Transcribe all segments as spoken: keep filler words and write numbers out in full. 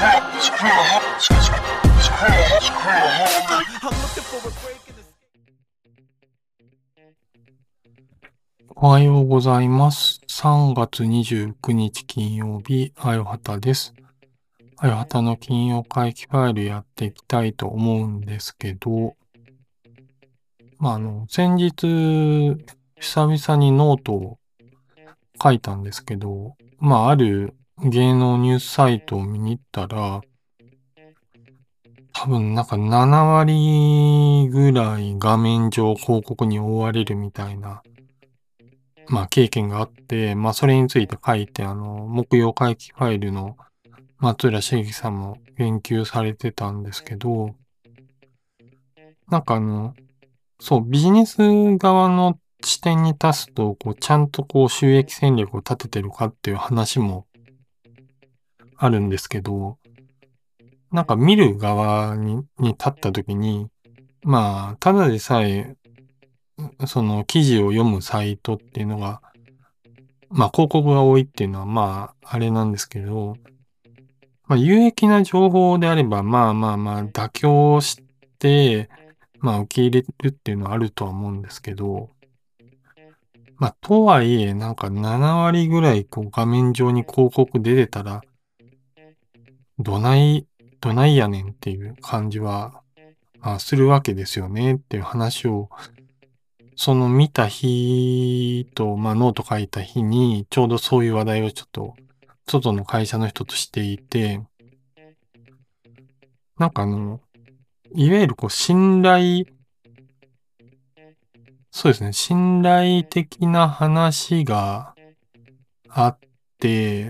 おはようございます。さんがつにじゅうくにち金曜日、あよはたです。あよはたの金曜会期ファイルやっていきたいと思うんですけど、まあ、あの、先日、久々にノートを書いたんですけど、まあ、ある芸能ニュースサイトを見に行ったら、多分なんかななわりぐらい画面上広告に覆われるみたいな、まあ経験があって、まあそれについて書いて、あの、木曜会期ファイルの松浦茂樹さんも言及されてたんですけど、なんかあの、そう、ビジネス側の視点に立つと、こう、ちゃんとこう収益戦略を立ててるかっていう話もあるんですけど、なんか見る側に、に立った時に、まあ、ただでさえ、その記事を読むサイトっていうのが、まあ広告が多いっていうのはまあ、あれなんですけど、まあ有益な情報であれば、まあまあまあ妥協して、まあ受け入れるっていうのはあるとは思うんですけど、まあとはいえなんかななわりぐらいこう画面上に広告出てたら、どない、どないやねんっていう感じは、まあ、するわけですよねっていう話を、その見た日と、まあノート書いた日に、ちょうどそういう話題をちょっと、外の会社の人としていて、なんかあの、いわゆるこう信頼、そうですね、信頼的な話があって、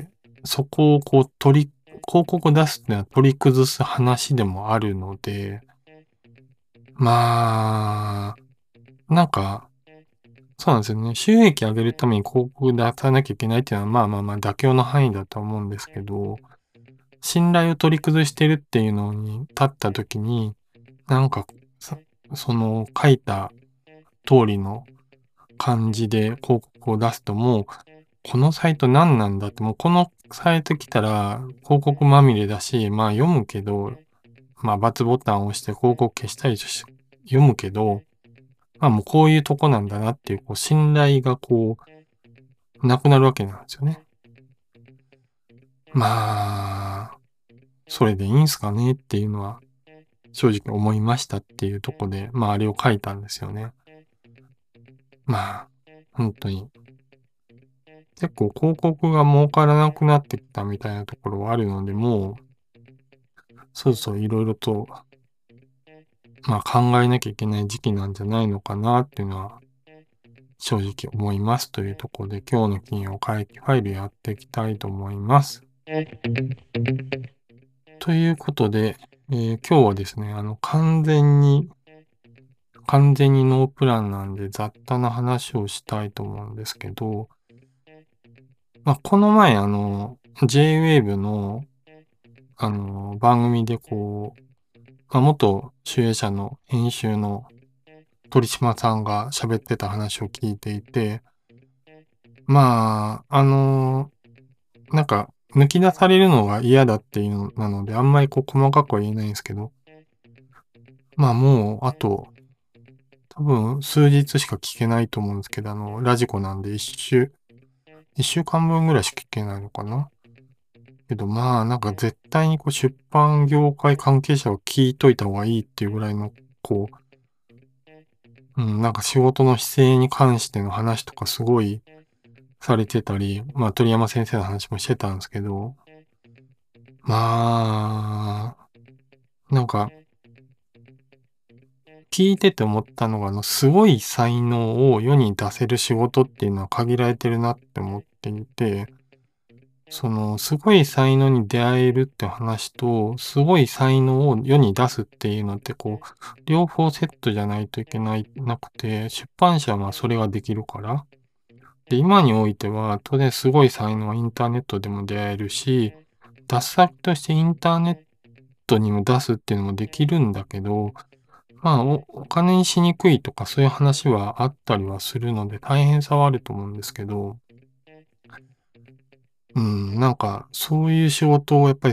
そこをこう取り、広告を出すっていうのは取り崩す話でもあるので、まあ、なんか、そうなんですよね。収益上げるために広告出さなきゃいけないっていうのは、まあまあまあ妥協の範囲だと思うんですけど、信頼を取り崩してるっていうのに立った時に、なんか、そその書いた通りの感じで広告を出すともう、このサイト何なんだって、もうこのサイト来たら広告まみれだし、まあ読むけど、まあ×ボタンを押して広告消したりし読むけど、まあもうこういうとこなんだなっていう、こう信頼がこう、なくなるわけなんですよね。まあ、それでいいんすかねっていうのは正直思いましたっていうとこで、まああれを書いたんですよね。まあ、本当に。結構広告が儲からなくなってきたみたいなところはあるので、もう、そうそういろいろと、まあ考えなきゃいけない時期なんじゃないのかなっていうのは正直思いますというところで、今日の金曜会期ファイルやっていきたいと思います。ということで、えー今日はですね、あの、完全に、完全にノープランなんで雑多な話をしたいと思うんですけど、まあ、この前、あの、J-Wave の、あの、番組でこう、まあ、元主演者の編集の鳥島さんが喋ってた話を聞いていて、まあ、あの、なんか、抜き出されるのが嫌だっていうのなので、あんまりこう細かくは言えないんですけど、まあもう、あと、多分数日しか聞けないと思うんですけど、あの、ラジコなんで一週、一週間分ぐらいしか聞けないのかな。けどまあ、なんか絶対にこう出版業界関係者は聞いといた方がいいっていうぐらいの、こう、うん、なんか仕事の姿勢に関しての話とかすごいされてたり、まあ鳥山先生の話もしてたんですけど、まあ、なんか聞いてて思ったのが、あの、すごい才能を世に出せる仕事っていうのは限られてるなって思っていて、その、すごい才能に出会えるって話と、すごい才能を世に出すっていうのって、こう、両方セットじゃないといけない、なくて、出版社はそれができるから。で、今においては、当然すごい才能はインターネットでも出会えるし、出す先としてインターネットにも出すっていうのもできるんだけど、まあお、お金にしにくいとかそういう話はあったりはするので大変さはあると思うんですけど、うん、なんかそういう仕事をやっぱりせ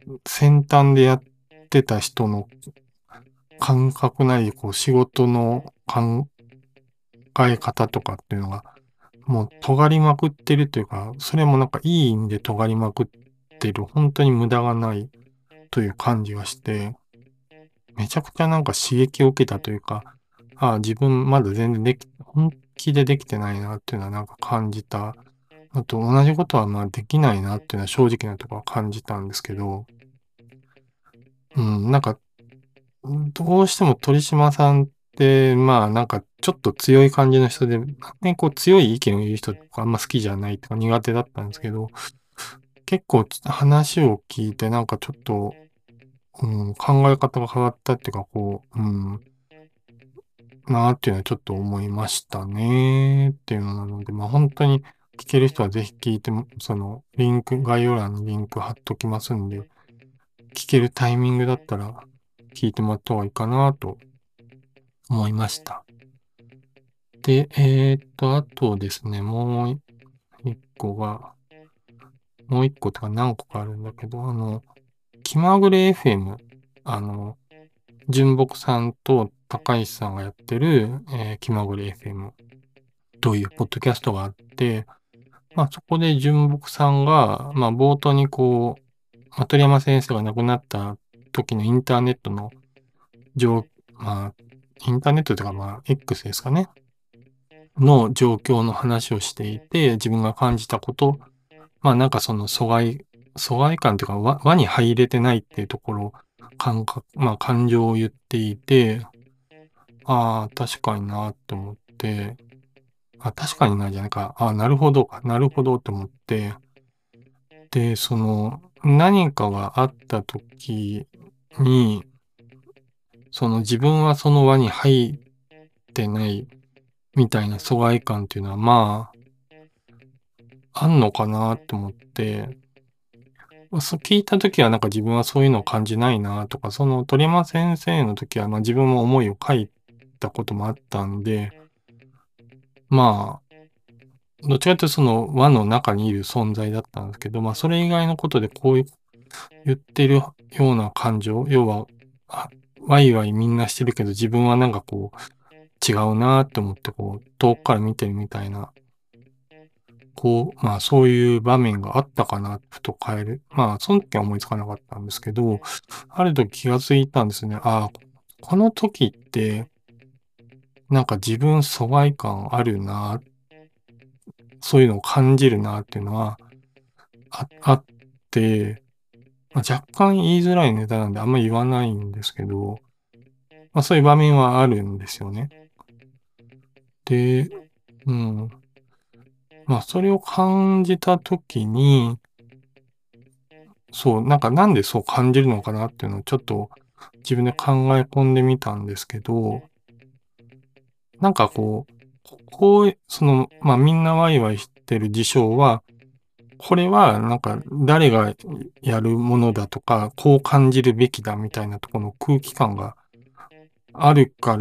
先端でやってた人の感覚なり、こう仕事の考え方とかっていうのが、もう尖りまくってるというか、それもなんかいい意味で尖りまくってる、本当に無駄がないという感じがして、めちゃくちゃなんか刺激を受けたというか、ああ、自分まだ全然でき、本気でできてないなっていうのはなんか感じた。あと同じことはまあできないなっていうのは正直なところは感じたんですけど、うん、なんか、どうしても鳥島さんって、まあなんかちょっと強い感じの人で、ね、こう強い意見を言う人とかあんま好きじゃないとか苦手だったんですけど、結構話を聞いてなんかちょっと、うん、考え方が変わったっていうか、こう、うん、なーっていうのはちょっと思いましたねっていうのなので、まあ本当に聞ける人はぜひ聞いても、そのリンク、概要欄にリンク貼っときますんで、聞けるタイミングだったら聞いてもらった方がいいかなと思いました。で、えーっと、あとですね、もう一個が、もう一個とか何個かあるんだけど、あの、気まぐれ エフエム、あの、純木さんと高石さんがやってる、えー気まぐれ エフエム というポッドキャストがあって、まあそこで純木さんが、まあ冒頭にこう、まあ、鳥山先生が亡くなった時のインターネットの状、まあ、インターネットというかまあ X ですかね、の状況の話をしていて、自分が感じたこと、まあなんかその疎外、疎外感というか輪輪に入れてないっていうところ、感覚、まあ感情を言っていて、ああ、確かになって思って、あ、確かになじゃないか。あ、なるほど、なるほどって思って、で、その、何かがあった時に、その自分はその輪に入ってないみたいな疎外感っていうのは、まあ、あんのかなって思って、そう聞いた時はなんか自分はそういうのを感じないなとか、その鳥山先生の時はまあ自分も思いを書いたこともあったんで、まあ、どっちかというとその輪の中にいる存在だったんですけど、まあそれ以外のことでこういう言ってるような感情、要は、あワイワイみんなしてるけど自分はなんかこう違うなって思ってこう遠くから見てるみたいな、こう、まあそういう場面があったかな、ふと変える。まあその時は思いつかなかったんですけど、ある時気がついたんですね。ああ、この時ってなんか自分疎外感あるな、そういうのを感じるなっていうのはああって、まあ、若干言いづらいネタなんであんま言わないんですけど、まあそういう場面はあるんですよね。で、うん。まあそれを感じたときに、そう、なんかなんでそう感じるのかなっていうのをちょっと自分で考え込んでみたんですけど、なんかこう、こう、その、まあみんなワイワイしてる事象は、これはなんか誰がやるものだとか、こう感じるべきだみたいなところの空気感があるから、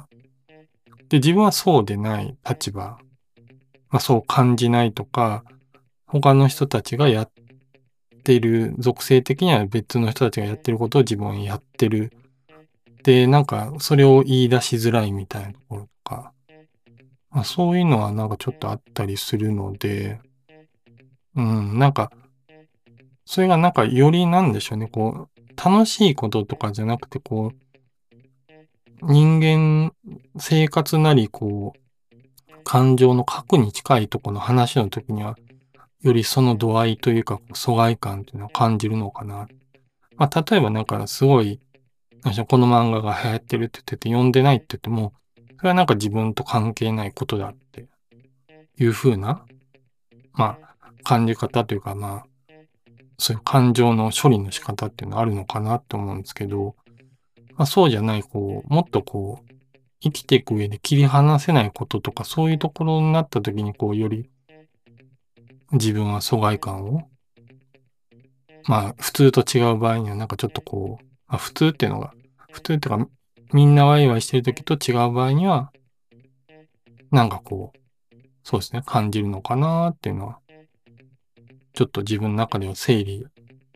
で、自分はそうでない立場、まあそう感じないとか、他の人たちがやってる、属性的には別の人たちがやってることを自分はやってる。で、なんかそれを言い出しづらいみたいなところとか、まあそういうのはなんかちょっとあったりするので、うん、なんか、それがなんかよりなんでしょうね、こう、楽しいこととかじゃなくて、こう、人間、生活なり、こう、感情の核に近いところの話の時には、よりその度合いというか、疎外感っていうのを感じるのかな。まあ、例えばなんかすごい、なんでしょうこの漫画が流行ってるって言ってて読んでないって言っても、それはなんか自分と関係ないことだっていう風な、まあ、感じ方というか、まあ、そういう感情の処理の仕方っていうのはあるのかなって思うんですけど、まあ、そうじゃない、こう、もっとこう、生きていく上で切り離せないこととか、そういうところになった時に、こう、より自分は疎外感を、まあ、普通と違う場合には、なんかちょっとこう、まあ、普通っていうのが、普通っていうか、みんなワイワイしてる時と違う場合には、なんかこう、そうですね、感じるのかなっていうのは、ちょっと自分の中では整理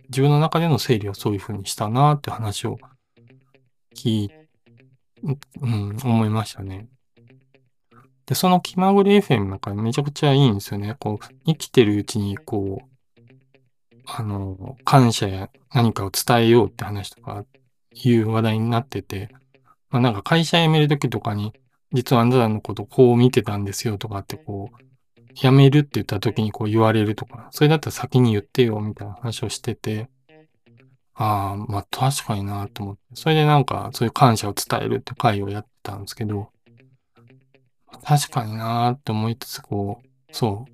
自分の中での整理はそういうふうにしたなって話を聞い、うん、思いましたね。で、その気まぐれ エフエム なんかめちゃくちゃいいんですよね。こう、生きてるうちにこう、あの、感謝や何かを伝えようって話とかいう話題になってて、まあなんか会社辞めるときとかに、実はあなたのことこう見てたんですよとかってこう、辞めるって言った時にこう言われるとか、それだったら先に言ってよみたいな話をしてて、ああ、まあ確かになと思って、それでなんかそういう感謝を伝えるって会をやってたんですけど、確かになって思いつつこう、そう。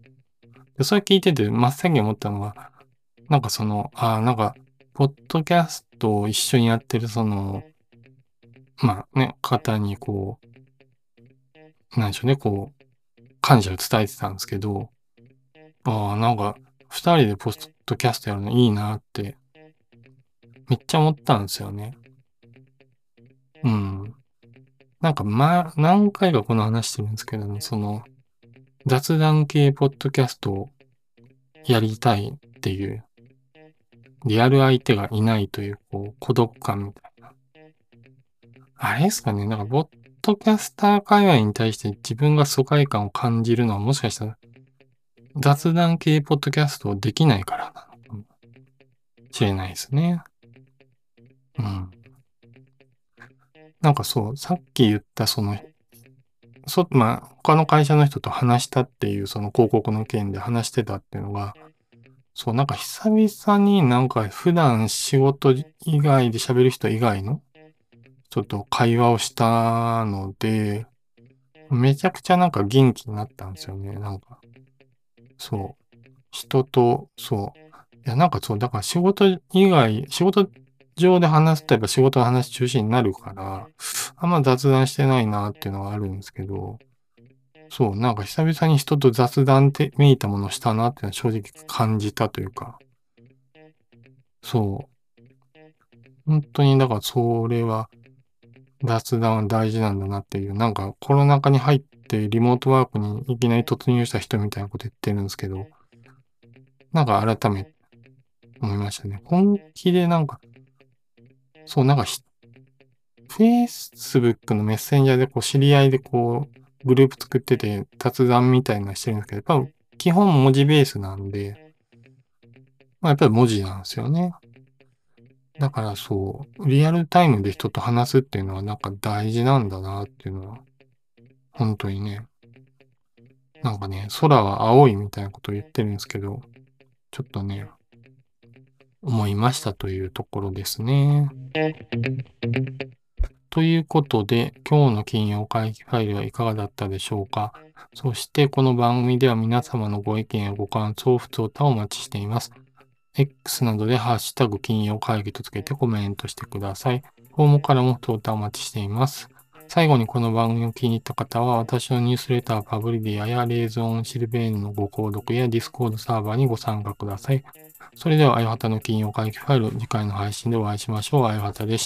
で、それ聞いてて真っ先に思ったのが、なんかその、ああ、なんか、ポッドキャストを一緒にやってるその、まあね、方にこう、なんでしょうね、こう、感謝を伝えてたんですけど、ああ、なんか、二人でポッドキャストやるのいいなって、めっちゃ思ったんですよね。うん。なんか、ま、何回かこの話してるんですけどね、その、雑談系ポッドキャストをやりたいっていう、リアル相手がいないという、こう、孤独感みたいな。あれですかね、なんか、ポッドキャスター界隈に対して自分が疎外感を感じるのはもしかしたら、雑談系ポッドキャストをできないからなのかもしれないですね。うん。なんかそう、さっき言ったその、そ、まあ、他の会社の人と話したっていう、その広告の件で話してたっていうのが、そう、なんか久々になんか普段仕事以外で喋る人以外のちょっと会話をしたので、めちゃくちゃなんか元気になったんですよね。なんか、そう。人と、そう。いや、なんかそう、だから仕事以外、仕事上で話すとやっぱ仕事の話中心になるから、あんま雑談してないなっていうのはあるんですけど、そう、なんか久々に人と雑談ってめいたものをしたなっていうのは正直感じたというか、そう、本当にだからそれは雑談は大事なんだなっていう、なんかコロナ禍に入ってリモートワークにいきなり突入した人みたいなこと言ってるんですけど、なんか改めて思いましたね。本気でなんか、そう、なんかひ Facebook のメッセンジャーでこう知り合いでこうグループ作ってて雑談みたいなのしてるんですけど、やっぱ基本文字ベースなんで、まあやっぱり文字なんですよね。だからそう、リアルタイムで人と話すっていうのはなんか大事なんだなっていうのは、本当にね、なんかね、空は青いみたいなことを言ってるんですけど、ちょっとね、思いましたというところですね。ということで、今日の金曜会議ファイルはいかがだったでしょうか。そしてこの番組では皆様のご意見やご感想、不通たをお待ちしています。X などでハッシュタグ金曜会議とつけてコメントしてください。フォームからも通たお待ちしています。最後にこの番組を気に入った方は、私のニュースレターパブリディアやレーゾーンシルベーヌのご購読やディスコードサーバーにご参加ください。それでは、あやはたの金曜会議ファイル、次回の配信でお会いしましょう。あやはたでした。